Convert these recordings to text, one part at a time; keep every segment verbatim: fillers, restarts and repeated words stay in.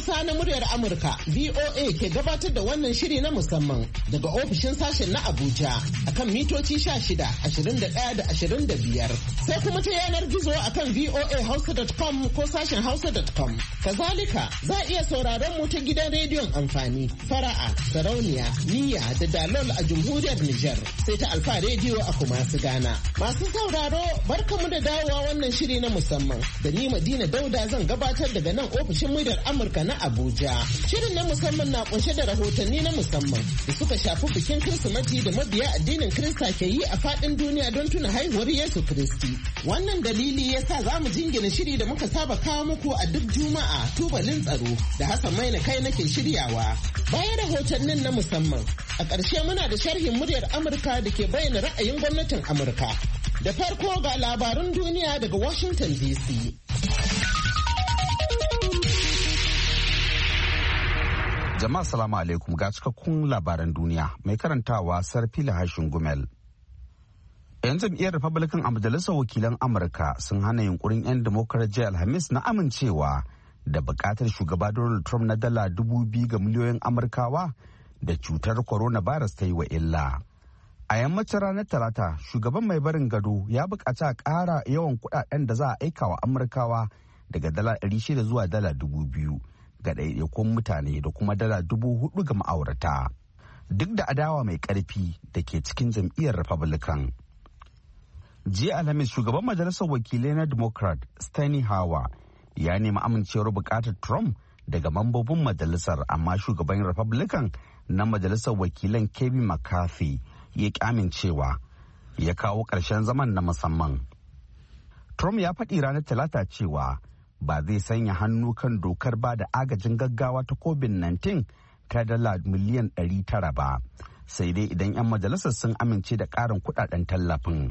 Hausa na muryar Amurka V O A ke gabatar da wannan shiri na musamman daga ofishin sashen na Abuja akan mitoci sha shida, ashirin da ɗaya da ashirin da biyar. Sai kuma ta yanar gizo akan v o a hausa dot com ko sashen hausa dot com. Kazalika za a iya sauraron mu ta gidan rediyon amfani Fara'a, Sarauniya, Niyya da Dalol a Jamhuriyar Nijar sai ta Alfa rediyo a Kumasi Ghana. Masu sauraro barkamu da dawowa wannan shiri na musamman da ni Madina Dauda zan gabatar daga nan ofishin muryar Amurka na Abuja. Shirin na musamman na kunshe da rahotanni na musamman da suka shafi bikin Kirsimeti da mabiya addinin Kirista ke yi a faɗin duniya don tuna haihuwar Yesu Kiristi. Wannan dalili ya sa za mu jingina shiri da muka saba kawo muku a duk Juma'a tubalin tsaro da Hassan Maina kai nake shiryawa. Bayan rahotannin na musamman, a ƙarshe muna da sharhin muryar Amurka da ke bayyana ra'ayin gwamnatin Amurka. Da farko ga labarun duniya daga Washington D C. Jama'a salamu alaikum ga cikakkun labaran duniya mai karantawa Sarfila Hashin Gumel. 'Yan jam'iyyar Republican a Majalisar Wakilan Amurka sun hana yunkurin 'yan Democrat jiya Alhamis na amincewa da bukatar shugaba Donald Trump na dala dubu biyu ga miliyoyin Amurkawa da cutar coronavirus ta yi wa illa. A yammacin ranar Talata, shugaban mai barin gado ya bukaci a ƙara yawan kuɗaɗen da za a aika wa Amurkawa daga dala ɗari shida zuwa dala dubu biyu ga ɗaiɗaikun mutane da kuma dala dubu hudu ga ma'aurata. Duk da adawa mai ƙarfi da ke cikin jam'iyyar Republican. Jiya Alhamis shugaban majalisar wakilai na Democrat Steny Hoyer ya nemi amincewar bukatar Trump daga mambobin majalisar, amma shugaban Republican na majalisar wakilan Kevin McCarthy ya ki amincewa ya kawo ƙarshen zaman na musamman. Trump ya faɗi ranar Talata cewa ba zai sanya hannu kan dokar ba da agajin gaggawa ta covid nineteen ta dala miliyan ɗari tara ba, sai dai idan 'yan majalisar sun amince da ƙarin kuɗaɗen tallafin.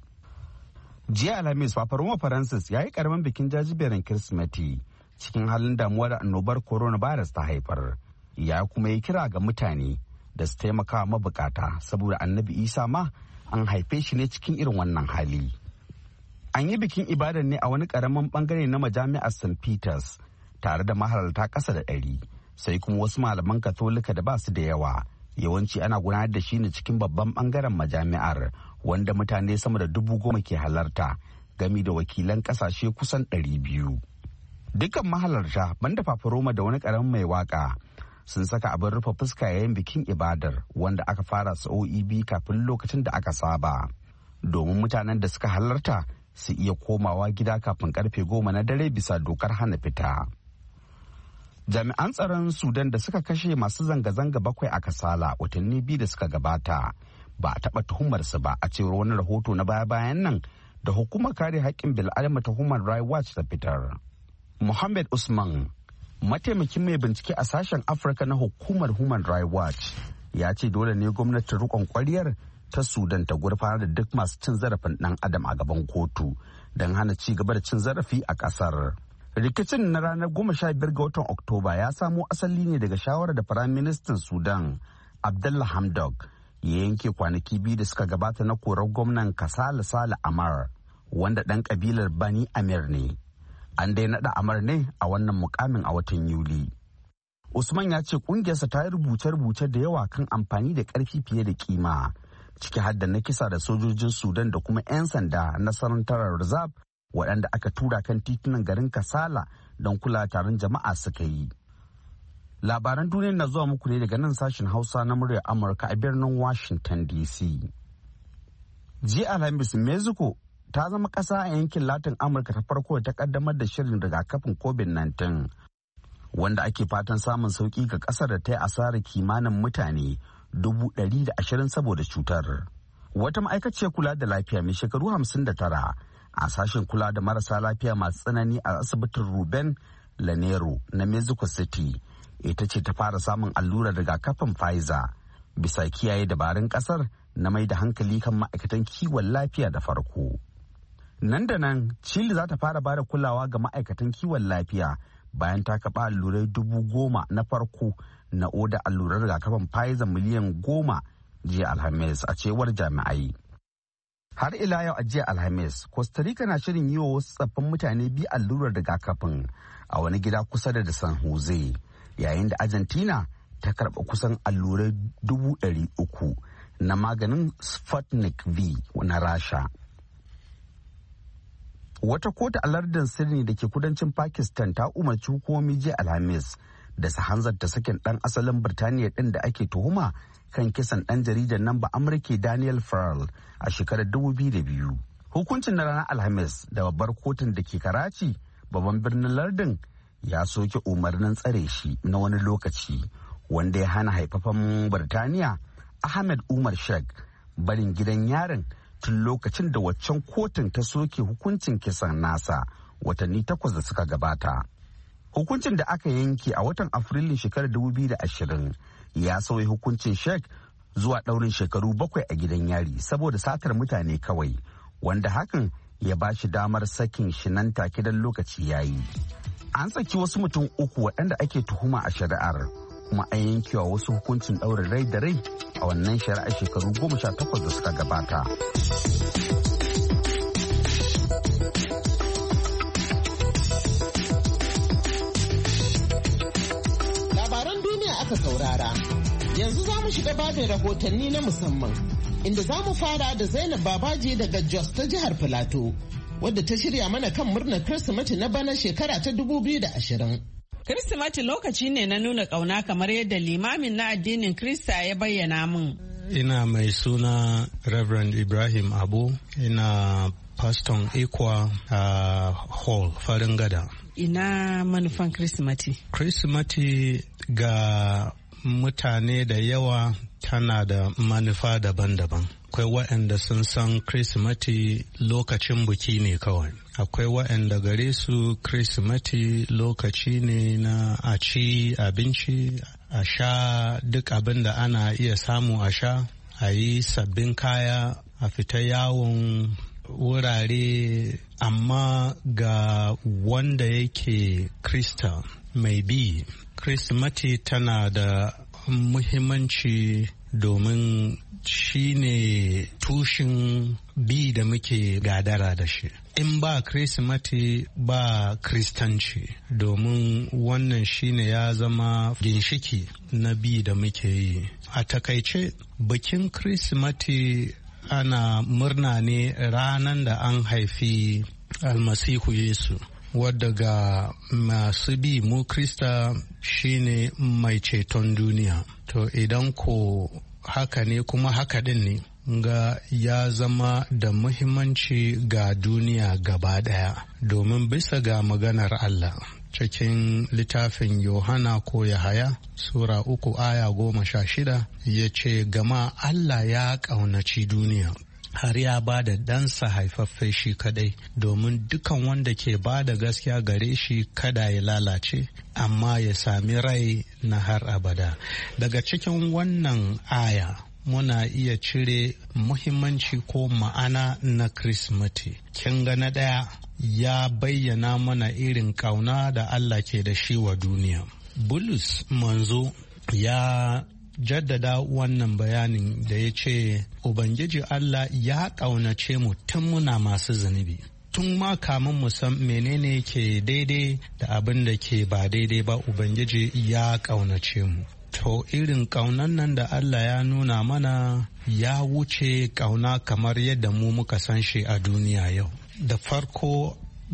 Jiya Alhamis, Papa Roma Francis ya yi ƙaramin bikin jajiberin Kirsimeti cikin halin damuwa da annobar coronavirus ta haifar. Ya kuma yi kira ga mutane da su taimaka mabukata saboda Annabi Isa ma an haife shi ne cikin irin wannan hali. An yi bikin ibadar ne a wani ƙaramin bangare na majami'ar Saint Peters tare da mahalarta ƙasa da ɗari, sai kuma wasu malaman Katolika da ba su da yawa. Yawanci ana gudanar da shi ne cikin babban bangaren majami'ar wanda mutane sama da dubu goma ke halarta, gami da wakilan ƙasashe kusan ɗari biyu. Dukkan mahalarta banda Papa Roma da wani ƙaramin mai waka sun saka abin rufe fuska yayin bikin ibadar wanda aka fara sa'o'i biyu kafin lokacin da aka saba, domin mutanen da suka halarta su iya komawa gida kafin karfe goma na dare bisa dokar hana fita. Jami'an tsaron Sudan da suka kashe masu zanga-zanga bakwai a Kasala watanni biyu da suka gabata ba a taɓa tuhumarsu ba, a cewar wani rahoto na baya-bayan nan da hukumar kare haƙƙin bil'adama ta Human Rights Watch ta fitar. Mohammed Usman, mataimakin mai bincike a sashen Afirka na hukumar Human Rights Watch, ya ce dole ne gwamnatin riƙon ƙwaryar ta Sudan ta gurfanar da duk masu cin zarafin ɗan adam a gaban kotu don hana ci gaba da cin zarafi a ƙasar. Rikicin na ranar goma sha biyar ga watan Oktoba ya samo asali ne daga shawarar da Firaministan Sudan Abdullah Hamdok ya yanke kwanaki biyu da suka gabata na korar gwamnan Kasala Sale Amar, wanda ɗan ƙabilar Bani Amir ne. An dai naɗa Amar ne a wannan mukamin a watan Yuli. Usman ya ce ƙungiyarsa ta yi rubuce-rubuce da yawa kan amfani da ƙarfi fiye da kima, ciki har da na kisa da sojojin Sudan da kuma 'yan sanda na Santarar Reserve waɗanda aka tura kan titunan garin Kasala don kula taron jama'a suka yi. Labaran duniya na zuwa muku ne daga nan sashen Hausa na muryar Amurka a birnin Washington D C. Jiya Alhamis, Mexico ta zama ƙasa a yankin Latin Amurka ta farko da ta kaddamar da shirin rigakafin covid nineteen, wanda ake fatan samun sauƙi ga ƙasar da ta yi asarar kimanin mutane dubu ɗari da ashirin saboda cutar. Wata ma'aikaciyar kula da lafiya mai shekaru hamsin da tara a sashen kula da marasa lafiya masu tsanani a asibitin Ruben Lanero na Mexico City ita ce ta fara samun allurar rigakafin Pfizer bisa kiyaye dabarun kasar na mai da hankali kan ma'aikatan kiwon lafiya da farko. Nan da nan, Chile za ta fara bada kulawa ga ma'aikatan kiwon lafiya bayan ta kaɓa allurai dubu goma na farko na oda allurar rigakafin Pfizer miliyan goma jiya Alhamis a cewar jami'ai. Har ila yau a jiya Alhamis, Costa Rica na shirin yi wa wasu tsaffin mutane biyu allurar rigakafin a wani gida kusa da San Jose, yayin da Argentina ta karɓa kusan allurai dubu ɗari uku na maganin Sputnik V na Rasha. Wata kotu a lardin Sydney da ke kudancin Pakistan ta umarci hukumomi jiya Alhamis da su hanzarta sakin ɗan asalin Birtaniya ɗin da ake tuhuma kan kisan ɗan jaridar nan ba Amurke Daniel Farrell a shekarar dubu biyu da biyu. Hukuncin na ranar Alhamis da babbar kotun da ke Karachi, babban birnin lardin, ya soke umarnin tsare shi na wani lokaci wanda ya hana haifafan Birtaniya Ahmed Umar Sheikh barin gidan yarin tun lokacin da waccan kotun ta soke hukuncin kisan nasa watanni takwas da suka gabata. Hukuncin da aka yanke a watan Afrilun shekarar dubu biyu da ashirin ya sauya hukuncin Sheikh zuwa ɗaurin shekaru bakwai a gidan yari saboda satar mutane kawai, wanda hakan ya ba shi damar sakin shi nan take don lokaci yayi. An saki wasu mutum uku waɗanda ake tuhuma a shari'ar, kuma an yankewa wasu hukuncin ɗaurin rai da rai a wannan shari'ar shekaru goma sha takwas da suka gabata. Labaran duniya aka saurara. Yanzu za mu shiga babin rahotanni na musamman, inda za mu fara da Zainab Babaji daga Jos ta jihar Filato, wadda ta shirya mana kan murnar Kirsimeti na bana shekara ta dubu biyu da ashirin. Kirsimeti lokaci ne na nuna ƙauna kamar yadda limamin na addinin Krista ya bayyana min. Ina mai suna Reverend Ibrahim Abu, ina paston Ikwa a uh, Hall, Farin Gada. Ina manufan Kirsimeti? Kirsimeti ga mutane da yawa tana da manufa daban-daban. Akwai waɗanda sun san Kirsimeti lokacin buki ne kawai. Akwai waɗanda gare su Kirsimeti lokaci ne na a ci abinci, a sha duk abin da ana iya samu a sha, a yi sabbin kaya, a fita yawon wurare. Amma ga wanda yake Krista mai bi, Kirsimeti tana da muhimmanci domin shi ne tushen bi da muke gadara da shi. In ba Kirsimeti ba Kristanci, domin wannan shi ne ya zama ginshiki na bi da muke yi. A takaice, bikin Kirsimeti ana murna ne ranar da an haifi Almasihu Yesu, wadda ga masu bi mu Krista shine mai ceton duniya. To idan ko haka ne kuma haka din ne, ga ya zama da muhimmanci ga duniya gaba daya, domin bisa ga maganar Allah cikin littafin Yohana ko Yahaya Sura uku aya goma sha shida ya ce, gama Allah ya ƙaunaci duniya har ya ba da ɗansa haifaffe shi kadai, domin dukan wanda ke ba da gaskiya gare shi kada ya lalace amma ya sami rai na har abada. Daga cikin wannan aya muna iya cire muhimmanci ko ma'ana na Kirsimeti. Kin ga na ɗaya, ya bayyana mana irin ƙauna da Allah ke da shi wa duniya. Bulus manzo ya jaddada wannan bayanin da ya ce, Ubangiji Allah ya ƙaunace mu tun muna masu zunubi. Tun ma kamun mu san menene ke daidai da abin da ke ba daidai ba, Ubangiji ya ƙaunace mu. To irin ƙaunan nan da Allah ya nuna mana ya wuce ƙauna kamar yadda mu muka san shi a duniya yau. Da farko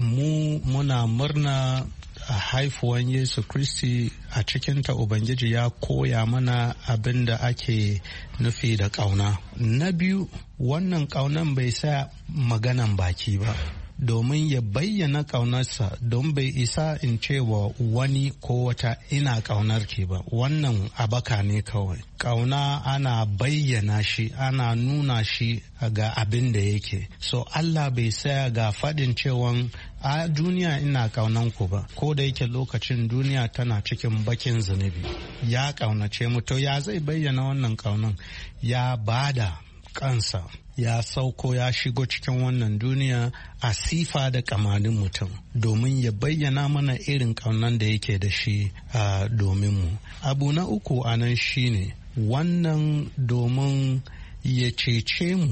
mu muna murna a haifuwan Yesu Kristi, a cikinta Ubangiji ya koya mana abin da ake nufi da ƙauna. Na biyu, wannan ƙaunan bai sa maganan baki ba, domin ya bayyana ƙaunarsa, don bai isa in ce wa wani ko wata ina ƙaunar ke ba, wannan abaka ne kawai. Ƙauna ana bayyana shi, ana nuna shi ga abin da yake. So Allah bai saya ga faɗin cewan a duniya ina ƙaunan ku ba, ko da yake lokacin duniya tana cikin bakin zunubi. Ya ƙaunace mu, to ya zai bayyana wannan ƙaunan? Ya bada kansa, ya sauko ya shigo cikin wannan duniya a sifa da kamanin mutum, domin ya bayyana mana irin ƙaunan da yake da shi a domin mu. Abu na uku a nan shine wannan domin ya cece mu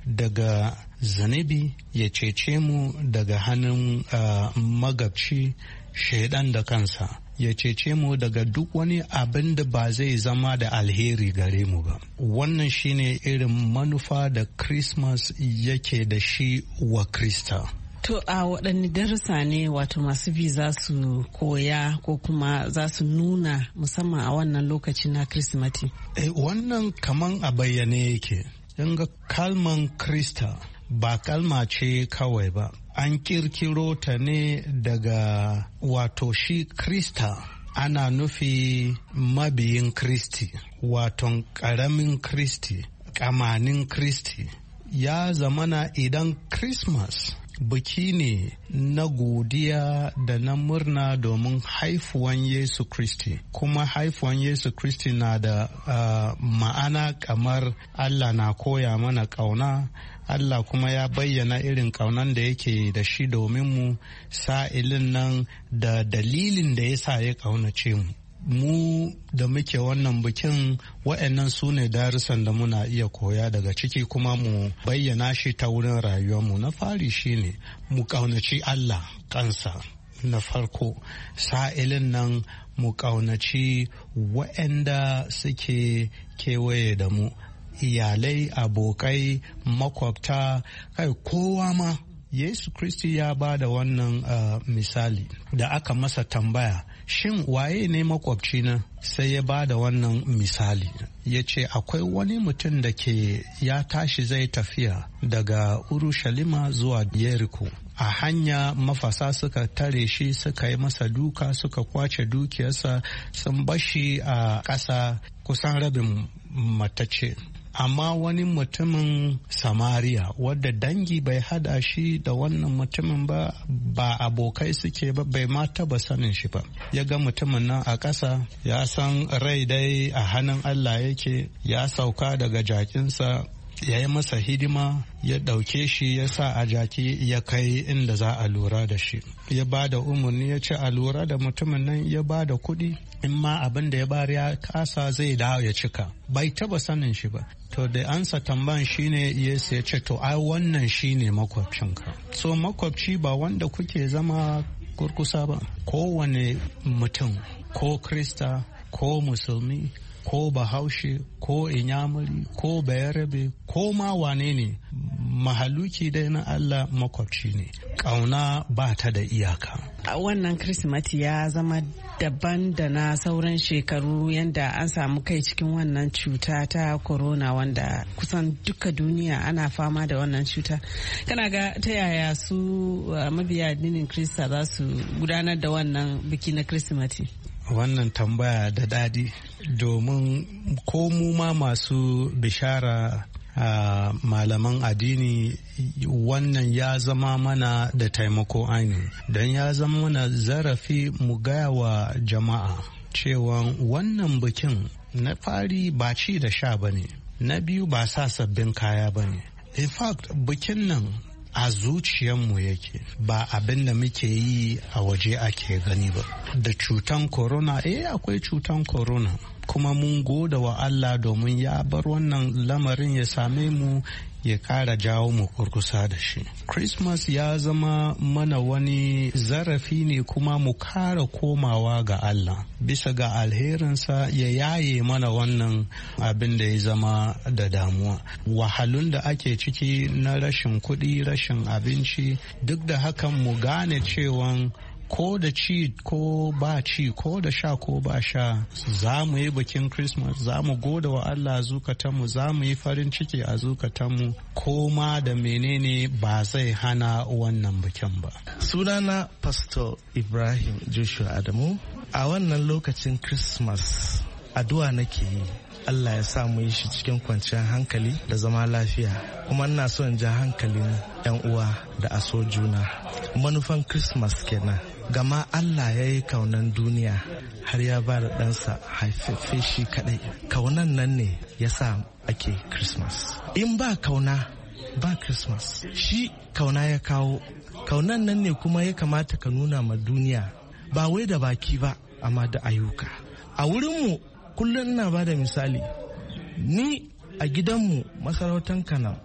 daga zanibi, ya cece mu daga hannun uh, magabci shaidan da kansa, ya cece mu daga duk wani abin da ba zai zama da alheri gare mu ba. Wannan shine irin manufa da Christmas yake da shi wa Krista. To a waɗanne darussa ne wato masu bi za su koya ko kuma za su nuna musamman a wannan lokaci na Kirsimati? Eh, wannan kaman a bayyane yake. Yanga kalman Krista ba kalma ce kawai ba. An kirkiro ta ne daga wato shi Krista ana nufi mabiyin Kristi, waton ƙaramin Kristi, ƙamanin Kristi. Ya zamana idan Christmas biki ne na godiya da na murna domin haifuwan Yesu Kristi, kuma haifuwan Yesu Kristi na da uh, ma'ana kamar Allah na koya mana ƙauna. Allah kuma ya bayyana irin ƙaunan da yake da shi domin mu sa'ilin nan da dalilin da ya sa ya ƙaunace mu. Mu da muke wannan bikin wa'annan su ne darussan da muna iya koya daga ciki kuma mu bayyana shi ta wurin rayuwarmu. Na fari shi ne mu ƙaunaci Allah kansa na farko, sa'ilin nan mu ƙaunaci wa'anda suke kewaye da mu, iyalai, abokai, makwabta, kai kowa ma. Yesu Kristi ya ba da wannan uh, misali da aka masa tambaya, shin waye ne makwabci na? Sai ya ba da wannan misali, ya ce akwai wani mutum da ke ya tashi zai tafiya daga Urushalima zuwa Yeriko. A hanya mafasa suka tare shi, suka yi masa duka, suka kwace dukiyarsa, sun bashi a ƙasa kusan rabin matace. Amma wani mutumin Samariya wadda dangi bai hada shi da wannan mutumin ba, ba abokai suke ba, bai ma taba sanin shi ba, ya ga mutumin nan a ƙasa, ya san rai dai a hannun Allah yake, ya sauka daga jakinsa, ya yi masa hidima, ya ɗauke shi, ya sa a jaki, ya kai inda za a lura da shi, ya ba da umarni, ya ce a lura da mutumin nan, ya ba da kuɗi, in ma abin da ya bari ya kasa zai dawo ya cika. Bai taba sanin shi ba. To da ansa tambayan shine Yesu ya ce to ai wannan shine makwabcinka. So makwabci ba wanda kuke zama kurkusa ba. Kowane mutum, ko Krista, ko Musulmi, ko Bahaushe, ko Inyamuri, ko Bayarabe, ko ma wane ne, mahaluki dai na Allah makwabci ne. Ƙauna ba ta da iyaka. A wannan Kirsimati ya zama daban da na sauran shekaru yadda an samu kai cikin wannan cuta ta corona wanda kusan duka duniya ana fama da wannan cuta. Kana ga ta yaya su mabiya addinin Kirista za su gudanar da wannan biki na Kirsimati? Wannan tambaya da dadi, domin ko mu ma masu bishara a malaman addini wannan ya zama mana da taimako ainihi, don ya zama mana zarafi mu gaya wa jama'a cewa wannan bikin na fari ba ci da sha ba ne, na biyu ba sa sabbin kaya ba ne. In fact bikin nan a zuciyarmu yake, ba abin da muke yi a waje ake gani ba. Da cutan corona, eh akwai cutan corona, kuma mun goda wa Allah domin ya bar wannan lamarin ya same mu, ya kara jawo mu kurkusa da shi. Christmas ya zama mana wani zarafi ne kuma mu kara komawa ga Allah bisa ga alherinsa, ya yaye mana wannan abin da ya zama da damuwa. Wahalun da ake ciki na rashin kuɗi, rashin abinci, duk da hakan mu gane cewa ko da ci ko ba ci, ko da sha ko ba sha, za mu yi bikin Christmas, za mu goda wa Allah zukatanmu, za mu yi farin ciki a zukatanmu, ko ma da menene ba zai hana wannan bikin ba. Sunana Pastor Ibrahim Joshua Adamu. A wannan lokacin Christmas addu'a nake yi Allah ya sa mu yi shi cikin kwanciyar hankali da zama lafiya, kuma ina so in ja hankalin yan uwa da aso juna. Manufan Christmas kenan, gama Allah ya yi kaunan duniya har ya ba da ɗansa haifaffe shi kaɗai. Kaunan nan ne ya sa ake Christmas. In ba kauna ba Christmas. Shi kauna ya kawo, kaunan nan ne kuma ya kamata ka nuna ma duniya, ba wai da baki ba amma da ayyuka. A wurinmu kullum ina ba da misali, ni a gidanmu masarautar Kana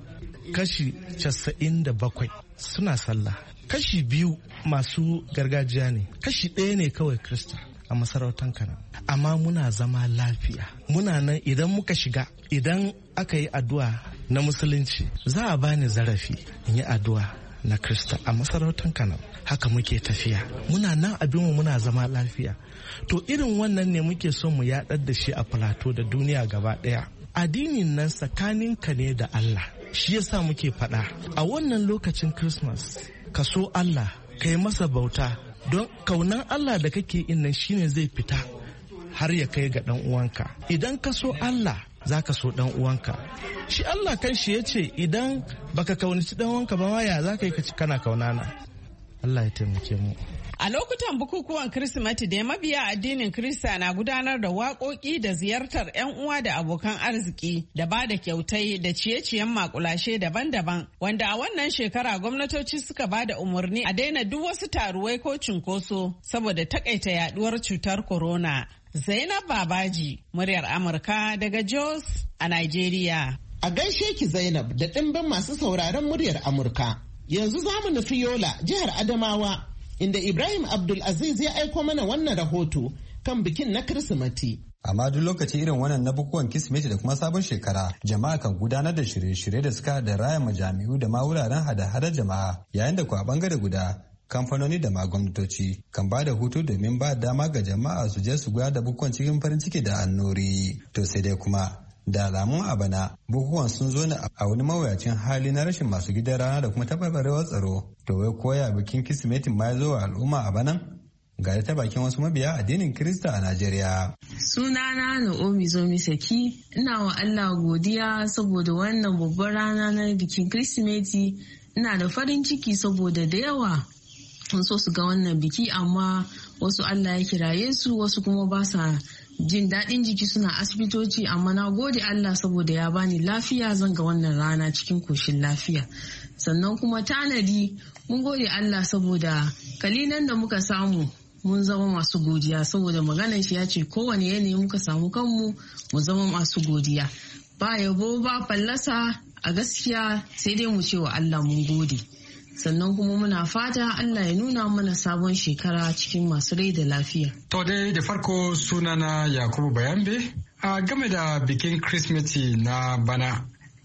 kashi casa'in da bakwai suna sallah, kashi biyu masu gargajiya ne, kashi ɗaya ne kawai Kirista a masarautar Kana. Amma muna zama lafiya, muna nan idan muka shiga, idan aka yi addu'a na musulunci za a bani zarafi in yi addu'a na Kirista a masarautar Kana. Haka muke tafiya, muna nan abinmu muna zama lafiya. To irin wannan ne muke son mu yaɗar da shi a Plateau da duniya gaba ɗaya. Addinin nan tsakaninka ne da Allah, shi yasa muke faɗa a wannan lokacin Christmas ka so Allah, ka yi masa bauta, don kaunan Allah da kake in nan shine zai fita har ya kai ga ɗan uwanka. Idan ka so Allah za ka so ɗan uwanka. Shi Allah kan shi ya ce idan baka kaunaci ɗan uwanka ba ma ya za ka yi ka ci kana kaunana. Allah ya taimake mu. A lokutan bukukuwan Kirsimeti da mabiya addinin Kirista na gudanar da waƙoƙi da ziyartar 'yan uwa da abokan arziki da ba da kyautai da ciye-ciyen makulashe daban-daban, wanda a wannan shekara gwamnatoci suka ba da umarni a daina duk wasu taruwai ko cunkoso saboda takaita yaduwar cutar corona. Zainab Babaji, muryar Amurka daga Jos a Nigeria. A gaishe ki Zainab da ɗimbin masu sauraron muryar Amurka. Yanzu za mu nufi Yola, jihar Adamawa, inda Ibrahim Abdulaziz ya aiko mana wannan rahoto kan bikin na Kirsimeti. Amma duk lokaci irin wannan na bukukuwan Kirsimeti da kuma sabon shekara, jama'a kan gudanar da shirye-shirye da suka da raya majami'u da ma wuraren hada-hadar jama'a, yayin da ku a bangare guda kamfanoni da ma gwamnatoci kan ba da hutu domin ba dama ga jama'a su je su gudanar da bukukuwan cikin farin ciki da annuri. To sai dai kuma da alamun a bana bukukuwan sun zo ne a wani mawuyacin hali na rashin masu gidan rana da kuma tabarbarewar tsaro. To wai koya bikin Kirsimetin ma ya zo wa al'umma a banan? Ga ta bakin wasu mabiya addinin Kirista a Najeriya. Sunana Naomi Zomi Saki, ina wa Allah godiya saboda wannan babbar rana na bikin Kirsimeti. Ina da farin ciki saboda da yawa sun so su ga wannan biki, amma wasu Allah ya kiraye su, wasu kuma ba sa jin daɗin jiki suna asibitoci, amma na gode Allah saboda ya bani lafiya zan ga wannan rana cikin koshin lafiya. Sannan kuma tanadi, mun gode Allah saboda kalilan da muka samu mun zama masu godiya, saboda maganar shi ya ce kowane yanayi muka samu kanmu mu zama masu godiya. Ba yabo ba fallasa, a gaskiya sai dai mu ce wa Allah mun gode. Sannan kuma muna fata Allah ya nuna mana sabon shekara cikin masu rai da lafiya. To dai da farko sunana Yakubu Bayambe, a game da bikin Kirsimeti na bana.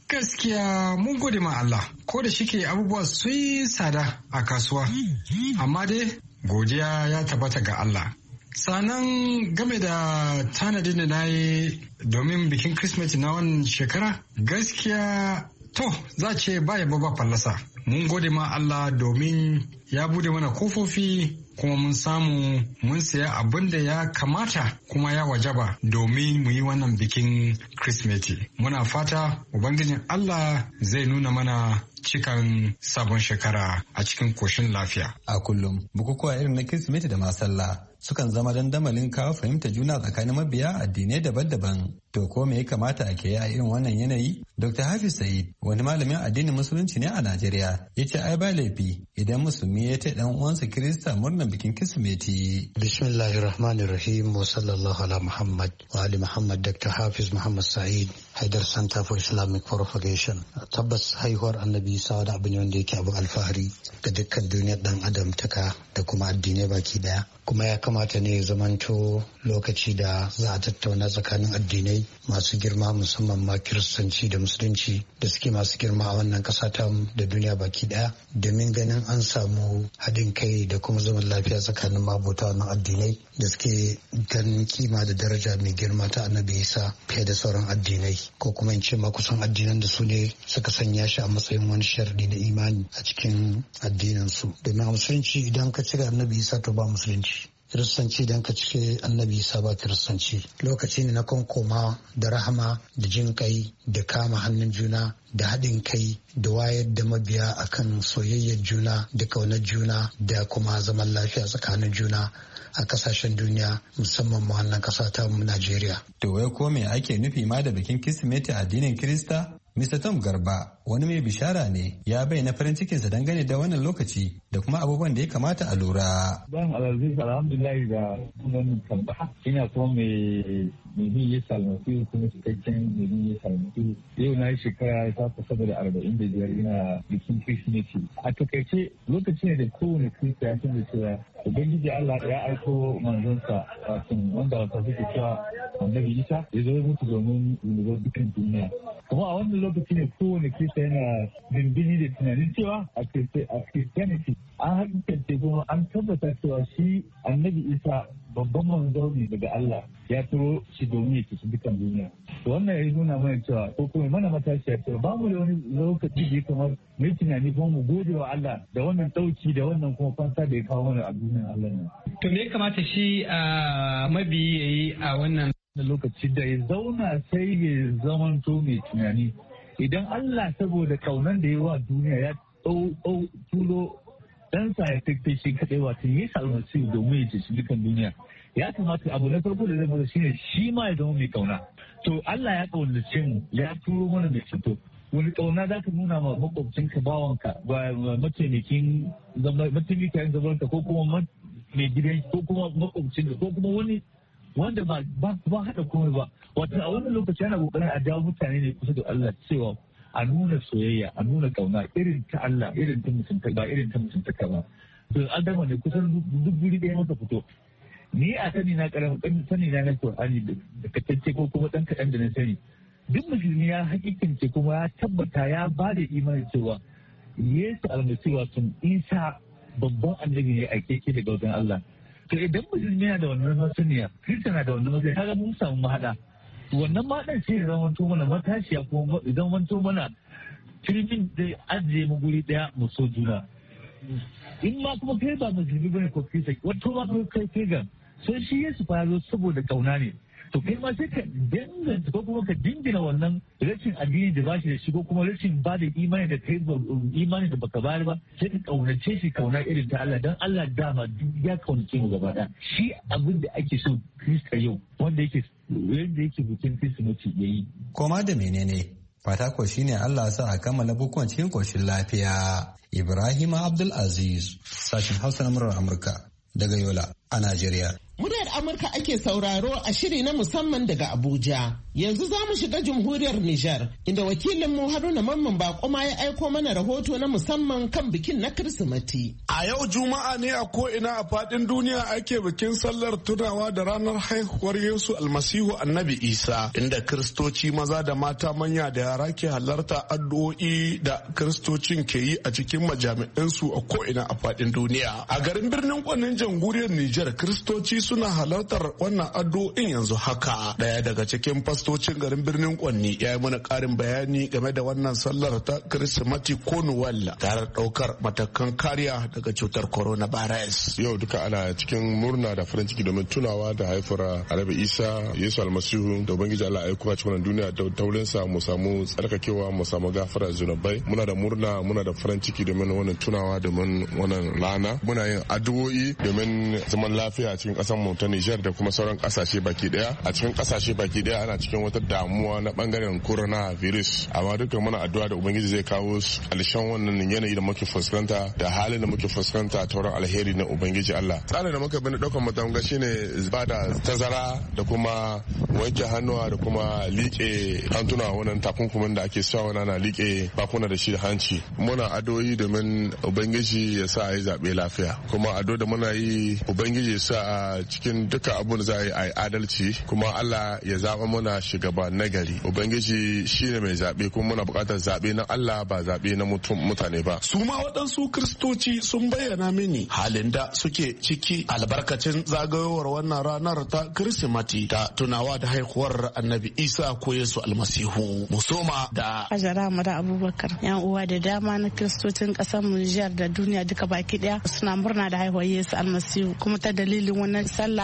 Gaskiya mun gode ma Allah, ko da shike abubuwa sun yi tsada a kasuwa, amma dai godiya ya tabbata ga Allah. Sannan game da tanadin da na yi domin bikin Kirsimeti na wannan shekara, gaskiya to za ce ba yabo ba fallasa. Mun gode ma Allah domin ya bude mana kofofi kuma mun samu mun siya abin da ya kamata kuma ya wajaba domin mu yi wannan bikin Kirsimeti. Muna fata Ubangijin Allah zai nuna mana cikan sabon shekara a cikin koshin lafiya. A kullum bukukuwa irin na Kirsimeti da ma sallah sukan zama dandamalin kawo fahimta juna tsakanin mabiya addinai daban-daban. To ko me ya kamata a ke a irin wannan yanayi? Doctor Hafiz Said, wani malamin addinin musulunci ne a Najeriya, ya ce ai ba laifi idan musulmi ya ta dan uwansa Kirista murnar bikin Kirsimeti. Bismillahirrahmanirrahim wa sallallahu ala Muhammad wa ali Muhammad. Doctor Hafiz Muhammad Said, Haidar Center for Islamic Propagation. Tabbas haihuwar Annabi Isa da abin wanda yake abin alfahari ga dukkan duniyar dan adam taka da kuma addinai baki daya. Kuma ya kamata ne ya zamanto lokaci da za a tattauna tsakanin addinai masu girma, musamman ma Kiristanci da Musulunci da suke masu girma a wannan kasa ta da duniya baki daya, domin ganin an samu haɗin kai da kuma zaman lafiya tsakanin mabota wannan addinai da suke ganin kima da daraja mai girma ta Annabi Isa fiye da sauran addinai, ko kuma in ce ma kusan addinan da su ne suka sanya shi a matsayin wani sharadi na imani a cikin addinin su. Domin a Musulunci idan ka cire Annabi Isa to ba Musulunci. Kiristanci idan ka cike Annabi Isa ba Kiristanci. Lokaci ne na konkoma da rahama da jin kai da kama hannun juna da haɗin kai da wayar da mabiya akan soyayyar juna da ƙaunar juna da kuma zaman lafiya tsakanin juna a kasashen duniya, musamman ma wannan kasa ta mu Najeriya. To wai ko me ake nufi ma da bikin Kirsimeti addinin Kirista? Mister Tom Garba wani mai bishara ne ya bayyana farin cikinsa dangane da wannan lokaci da kuma abubuwan da ya kamata a lura. Ban alalzi alhamdulillah da sunan kamba ina kuma mai mai yi salmatu kuma cikakken mai yi salmatu yau na yi shekara ta kusa da arba'in da biyar ina bikin Kirsimeti. A takaice lokaci ne da kowane Kirista ya san da cewa Ubangiji Allah ya aiko manzonsa wato wanda wata suke cewa annabi Isa ya zo mutu domin zunubar dukkan duniya. Kuma a wannan lokaci ne kowane Kirista yana dindini da tunanin cewa a Christianity an hakikance kuma an tabbata cewa shi annabi Isa babban manzo ne daga Allah ya turo shi domin ya ci dukkan duniya. Wannan ya nuna mana cewa ko kuma mana matashiya cewa ba mu da wani lokaci da ya kamar mu yi tunani kuma mu gode wa Allah da wannan ɗauki da wannan kuma fansa da ya kawo mana a duniyar Allah ne. To me ya kamata shi a mabiyi ya yi a wannan lokaci da ya zauna sai ya zamanto mai tunani idan Allah saboda kaunan da ya wa duniya ya tulo ɗansa ya kai shi kaɗai wato yi salmasi domin ya ci dukan duniya ya kamata abu na farko da zai mara shine shi ma ya zama mai kauna to Allah ya kaunace mu ya turo mana mai ceto wani kauna za ka nuna ma makwabcinka bawanka mataimakin mataimakin zamanka ko kuma mai gidan ko kuma makwabcinka ko kuma wani wanda ba ba haɗa komai ba wato a wannan lokaci ana kokarin a jawo mutane ne kusa da Allah cewa a nuna soyayya a nuna kauna irin ta Allah irin ta mutunta ba irin ta mutunta ba to adama ne kusan duk guri ɗaya maka fito ni a sani na karamin sani na na Qur'ani da katacce ko kuma dan kaɗan da na sani duk musulmi ya hakikance kuma ya tabbata ya ba da imani cewa Yesu almasihu wato Isa babban annabi ne a keke daga wajen Allah to idan musulmi yana da wannan masaniya kirista na da wannan masaniya kaga mun samu mahaɗa wannan mahaɗan sai ya zama to mana matashiya ko idan wanto mana firmin da ajiye mu guri daya mu so juna in ma kuma kai ba musulmi bane ko kirista wato ma kai kai ga so shi Yesu fa zo saboda kauna ne to kai ma sai ka danganta ko kuma ka dingina wannan rashin addini da ba shi da shi ko kuma rashin ba da imani da kai imani da baka bayar ba sai ka kaunace shi kauna irin ta Allah dan Allah dama ya kaunace mu gaba ɗaya shi abin da ake so Kirista yau wanda yake wanda yake bikin Kirsimeti yayi koma da menene fata ko shine Allah sa a kammala bukukuwan cikin koshin lafiya. Ibrahim Abdul Aziz sashin Hausa na murar Amurka daga Yola a Najeriya. Muryar Amurka ake sauraro a shiri na musamman daga Abuja. Yanzu za mu shiga jamhuriyar Nijar, inda wakilinmu Haruna Mamman Bakoma ya aiko mana rahoto na musamman kan bikin na Kirsimeti. A yau Juma'a ne a ko'ina a faɗin duniya ake bikin sallar tunawa da ranar haihuwar Yesu Almasihu Annabi Isa, inda Kiristoci maza da mata manya da yara ke halarta addu'o'i da Kiristocin ke yi a cikin majami'ansu a ko'ina a faɗin duniya. A garin birnin Kwanin jamhuriyar Nijar, Kiristoci suna halartar wannan addu'o'in yanzu haka. Daya daga cikin fastocin garin birnin Kwanni ya yi mana karin bayani game da wannan sallar ta Kirsimati ko Nuwal tare daukar matakan kariya daga cutar coronavirus. Yau duka ana cikin murna da farin ciki domin tunawa da haifar Annabi Isa Yesu Almasihu da Ubangiji Allah aiko a cikin duniya da taulinsa mu samu tsarkakewa mu samu gafara zunubai. Muna da murna muna da farin ciki domin wannan tunawa domin wannan rana. Muna yin addu'o'i domin zaman lafiya a cikin kasar mu ta Nijar da kuma sauran kasashe baki daya. A cikin kasashe baki daya ana cikin wata damuwa na bangaren coronavirus, amma duka muna addu'a da Ubangiji zai kawo ƙarshen wannan yanayi da muke fuskanta da halin da muke fuskanta ta wurin alheri na Ubangiji Allah. Tsarin da muka bin daukan matanga shine ba da tazara da kuma wanke hannuwa da kuma liƙe hantuna wannan takunkumin da ake sawa na liƙe bakuna da shi da hanci. Muna addu'o'i domin Ubangiji ya sa a yi zaɓe lafiya, kuma addu'a da muna yi Ubangiji ya sa a cikin duka abun da za a yi a yi adalci, kuma Allah ya zaɓa muna shugaba nagari. Ubangiji shine mai zaɓe, kuma muna buƙatar zaɓe na Allah ba zaɓe na mutane ba. Su ma waɗansu Kiristoci sun bayyana mini halin da suke ciki albarkacin zagayowar wannan ranar ta Kirsimati ta tunawa da haihuwar Annabi Isa ko Yesu Almasihu. Musoma da Hajara Mada Abubakar. Yan uwa da dama na Kiristocin ƙasar mu Nijar da duniya duka baki ɗaya suna murna da haihuwar Yesu Almasihu, kuma ta dalilin wannan sallah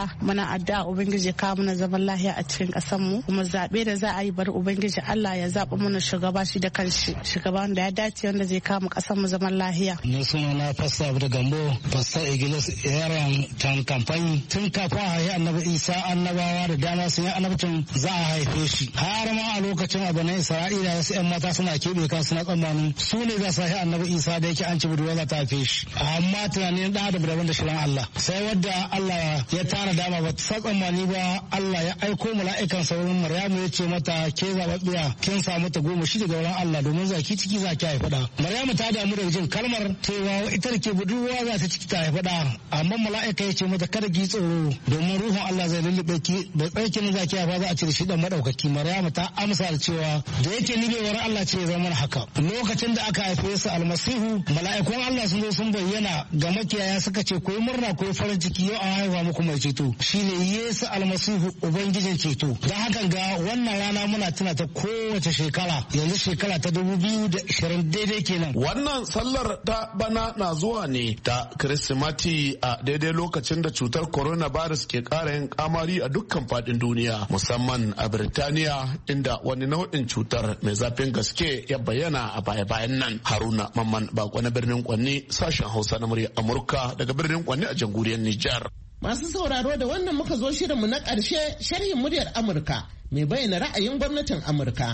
Allah muna addu'a ubangiji ka mana zaman lafiya a cikin ƙasar mu kuma zabe da za a yi bari ubangiji Allah ya zaba mana shugaba shi da kanshi shugaban da ya dace wanda zai kawo ƙasar mu zaman lafiya. Ni suna na Pastor Abdul Gambo Pastor Iglis yaran tan kamfani tun kafin a haifi Annabi Isa annabawa da dama sun yi annabcin za a haife shi har ma a lokacin abu na Isra'ila wasu 'yan mata suna keɓe kan suna tsammanin su ne za su haifi Annabi Isa da yake an ci budurwa za ta haife shi amma tunanin da da daban da shirin Allah sai wadda Allah ya tara dama ba ta tsammani ba Allah ya aiko mala'ikan saurin Maryamu ya ce mata ke zababbiya kin samu ta goma shi daga wurin Allah domin zaki ciki zaki haifa da Maryamu ta damu da jin kalmar cewa ita da ke budurwa za ta ciki ta haifa da amma mala'ika ya ce mata kada ki tsoro domin ruhun Allah zai lullube ki da tsarkin zaki haifa za a cire shi dan madaukaki Maryamu ta amsa da cewa da yake ni bai wurin Allah ce zama haka lokacin da aka haife su almasihu mala'ikun Allah sun zo sun bayyana ga makiyaya suka ce koyi murna koyi farin ciki yau an haifa muku mai ceto shine Yesu almasihu ubangijin ceto don haka ga wannan rana muna tuna ta kowace shekara yanzu shekara ta dubu biyu da ishirin daidai kenan. Wannan sallar ta bana na zuwa ne ta Kirsimati a daidai lokacin da cutar coronavirus ke ƙara yin kamari a dukkan faɗin duniya musamman a Birtaniya inda wani nau'in cutar mai zafin gaske ya bayyana a baya-bayan nan. Haruna Mamman Bako na birnin Kwanni sashen Hausa na murya Amurka daga birnin Kwanni a jamhuriyar Nijar. Masu sauraro da wannan muka zo shirinmu na ƙarshe sharhin muryar Amurka mai bayyana ra'ayin gwamnatin Amurka.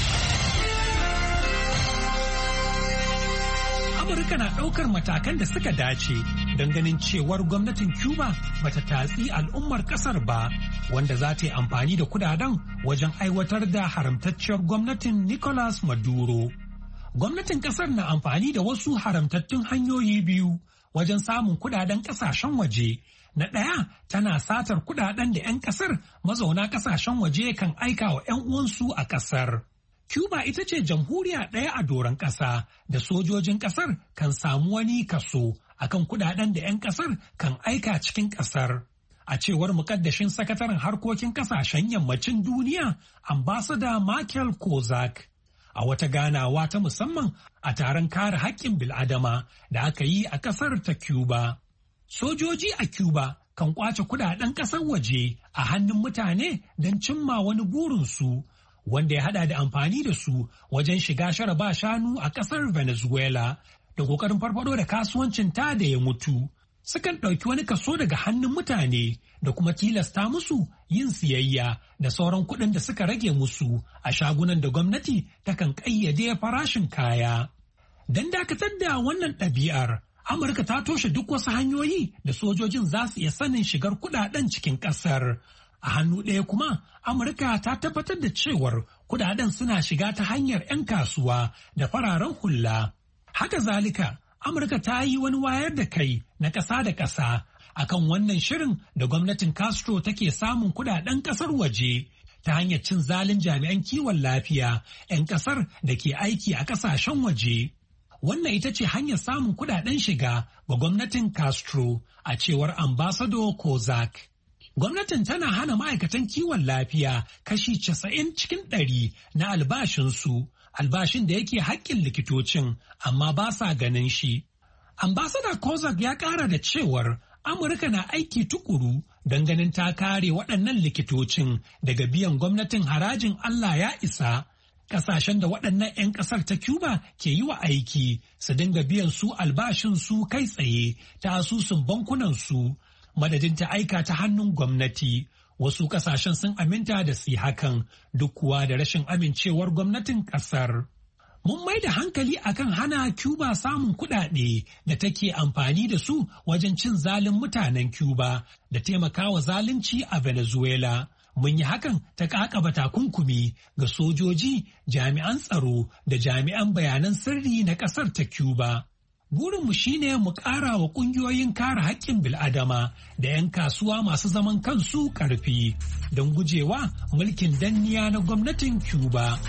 Amurka na ɗaukar matakan da suka dace don ganin cewar gwamnatin Cuba bata tatsi al'ummar ƙasar ba, wanda za ta yi amfani da kudaden wajen aiwatar da haramtacciyar gwamnatin Nicolas Maduro. Gwamnatin ƙasar na amfani da wasu haramtattun hanyoyi biyu wajen samun kudaden ƙasashen waje. Na ɗaya tana satar kudaden da 'yan ƙasar mazauna ƙasashen waje kan aika wa 'yan uwansu a ƙasar. Cuba ita ce jamhuriya ɗaya a doron ƙasa da sojojin ƙasar kan samu wani kaso akan kudaden da 'yan ƙasar kan aika cikin ƙasar. A cewar muƙaddashin sakataren harkokin ƙasashen yammacin duniya, ambasada Michael Kozak. A wata ganawa ta musamman a taron kare haƙƙin bil'adama da aka yi a ƙasar ta Cuba. Sojoji a Cuba kan ƙwace kudaden ƙasar waje a hannun mutane don cimma wani burinsu, wanda ya hada da amfani da su wajen shiga shara ba shanu a ƙasar Venezuela da ƙoƙarin farfado da kasuwancin ta da ya mutu. Sukan ɗauki wani kaso daga hannun mutane da kuma tilasta musu yin siyayya da sauran kuɗin da suka rage musu a shagunan da gwamnati takan ƙayyade farashin kaya. Don dakatar da wannan ɗabi'ar, Amurka ta toshe duk wasu hanyoyi da sojojin za su iya sanin shigar kuɗaɗen cikin ƙasar. A hannu ɗaya kuma, Amurka ta tabbatar da cewar kuɗaɗen suna shiga ta hanyar 'yan kasuwa da fararen hula. Haka zalika, Amurka ta yi wani wayar da kai na ƙasa da ƙasa akan wannan shirin da gwamnatin Castro take samun kuɗaɗen ƙasar waje ta hanyar cin zalin jami'an kiwon lafiya 'yan ƙasar da ke aiki a ƙasashen waje. Wannan ita ce hanyar samun kuɗaɗen shiga ga gwamnatin Castro a cewar ambassador Kozak. Gwamnatin tana hana ma'aikatan kiwon lafiya kashi casa'in cikin ɗari na albashinsu, albashin da yake haƙƙin likitocin, amma ba sa ganin shi. Ambassador Kozak ya ƙara da cewar Amurka na aiki tukuru don ganin ta kare waɗannan likitocin daga biyan gwamnatin harajin Allah ya isa. Ƙasashen da waɗannan 'yan ƙasar ta Cuba ke yi wa aiki su dinga biyan su albashinsu kai tsaye ta asusun bankunansu. Madadin ta aika ta hannun gwamnati, wasu ƙasashen sun aminta da su hakan duk kuwa da rashin amincewar gwamnatin ƙasar. Mun mai da hankali akan hana Cuba samun kuɗaɗe da take amfani da su wajen cin zalin mutanen Cuba da taimakawa zalunci a Venezuela. Mun yi hakan ta ƙaƙaba takunkumi ga sojoji, jami'an tsaro da jami'an bayanan sirri na ƙasar ta Cuba. Burinmu shine mu ƙara wa ƙungiyoyin kare haƙƙin bil'adama da 'yan kasuwa masu zaman kansu ƙarfi don gujewa mulkin danniya na gwamnatin Cuba.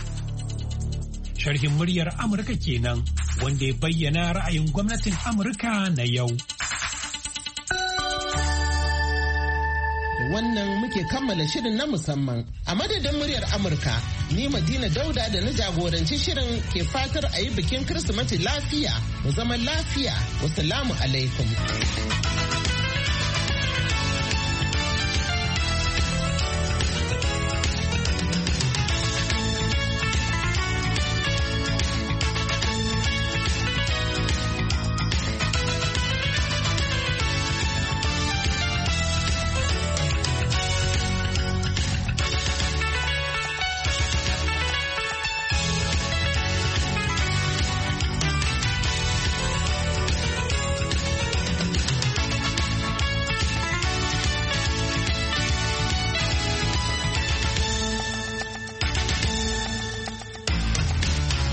Sharhin muryar Amurka kenan wanda ya bayyana ra'ayin gwamnatin Amurka na yau. Wannan muke kammala shirin na musamman a madadin muryar Amurka, ni Madina Dauda da na jagoranci shirin ke fatar a yi bikin Kirsimeti lafiya, mu zama lafiya, wasalamu alaikum.